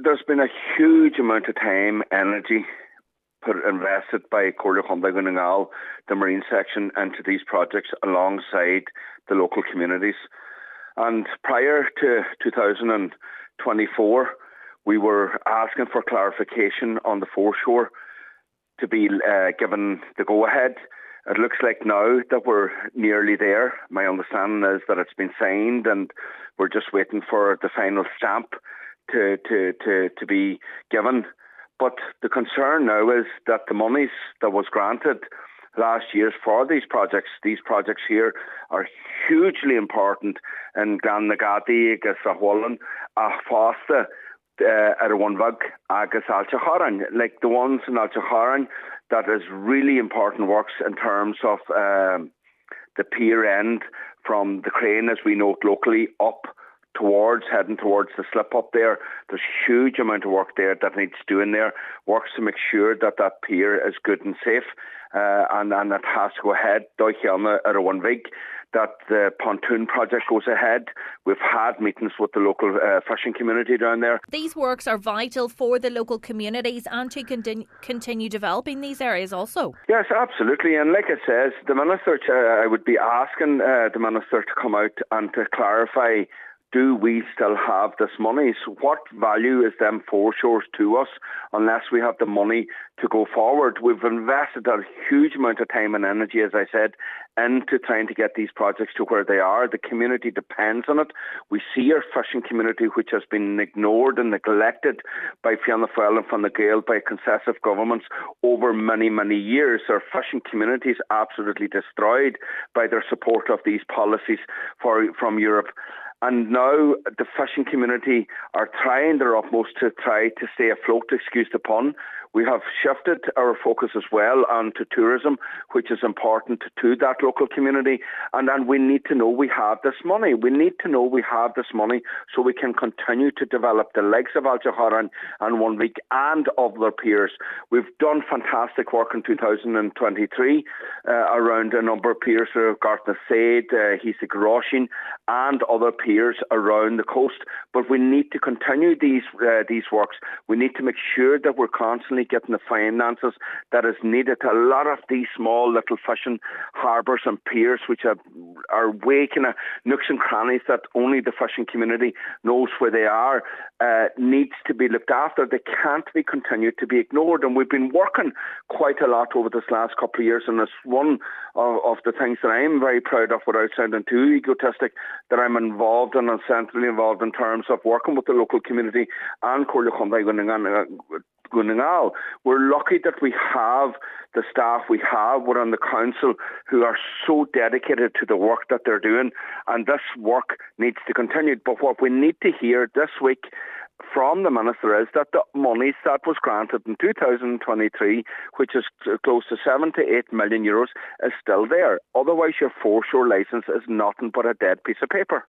there's been a huge amount of time, energy invested by Comhairle Chumhtaigh Gunningal, the Marine section, into these projects alongside the local communities. And prior to 2024, we were asking for clarification on the foreshore to be given the go-ahead. It looks like now that we're nearly there. My understanding is that it's been signed and we're just waiting for the final stamp to be given. But the concern now is that the monies that was granted last year for these projects here are hugely important in Glan-na-Gatti, agus Ahwallen, Fasta, Erwanvag, agus Alchacharan, like the ones in Alchacharan. That is really important works in terms of the pier end from the crane, as we know it locally, up heading towards the slip up there. There's huge amount of work there that needs doing there. Works to make sure that that pier is good and safe, and it has to go ahead. Doichelna Erwanvig, that the pontoon project goes ahead. We've had meetings with the local fishing community down there. These works are vital for the local communities and to continue developing these areas also. Yes, absolutely. And like it says, the Minister, I would be asking the Minister to come out and to clarify, do we still have this money? So what value is them foreshores to us unless we have the money to go forward? We've invested a huge amount of time and energy, as I said, into trying to get these projects to where they are. The community depends on it. We see our fishing community, which has been ignored and neglected by Fianna Fáil and Fine Gael, by successive governments over many, many years. Our fishing community is absolutely destroyed by their support of these policies from Europe. And now the fishing community are trying their utmost to try to stay afloat, excuse the pun. We have shifted our focus as well onto tourism, which is important to that local community. And we need to know we have this money. We need to know we have this money so we can continue to develop the legs of Alchacharan and One Week and other piers. We've done fantastic work in 2023 around a number of piers, Gartna Said, Hisig Roshin, and other piers around the coast. But we need to continue these works. We need to make sure that we're constantly getting the finances that is needed. A lot of these small little fishing harbours and piers, which are way kind of nooks and crannies that only the fishing community knows where they are, needs to be looked after. They can't be continued to be ignored. And we've been working quite a lot over this last couple of years, and it's one of the things that I'm very proud of, without sounding too egotistic, that I'm involved and centrally involved in terms of working with the local community and Comhairle Chumhtaigh Gunningal. We're lucky that we have the staff we have within the council who are so dedicated to the work that they're doing, and this work needs to continue. But what we need to hear this week from the Minister is that the money that was granted in 2023, which is close to 7 to 8 million euros, is still there. Otherwise, your foreshore licence is nothing but a dead piece of paper.